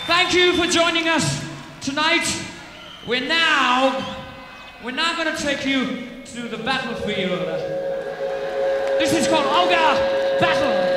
Thank you for joining us tonight. We're now going to take you to the battlefield. This is called Olga Battle.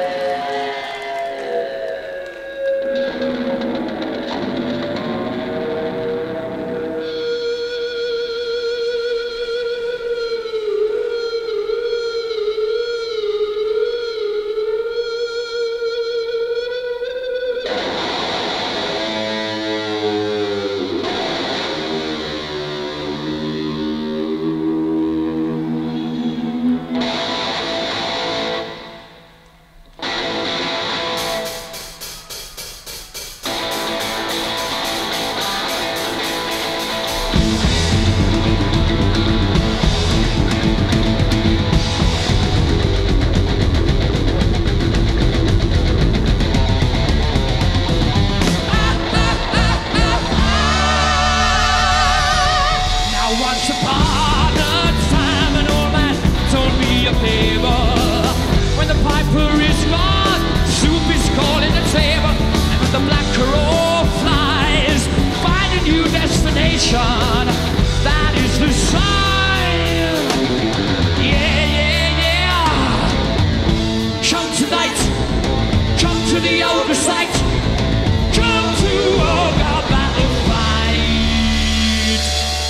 That is the sign. Yeah, yeah, yeah. Come tonight. Come to the Olga site. Come to Olga Battle Fight.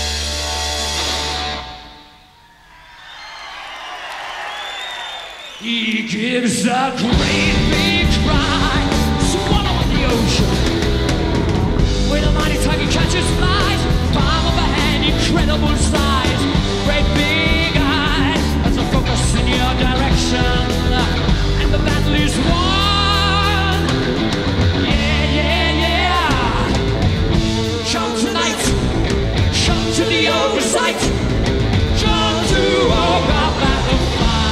He gives a great big cry, swallow on the ocean. Where the mighty tiger catches flies, palm of a hand, incredible size, great big eyes, as a focus in your direction, and the battle is won. Yeah, yeah, yeah. Come tonight, come to the Olga site, come to Olga Battle Fight.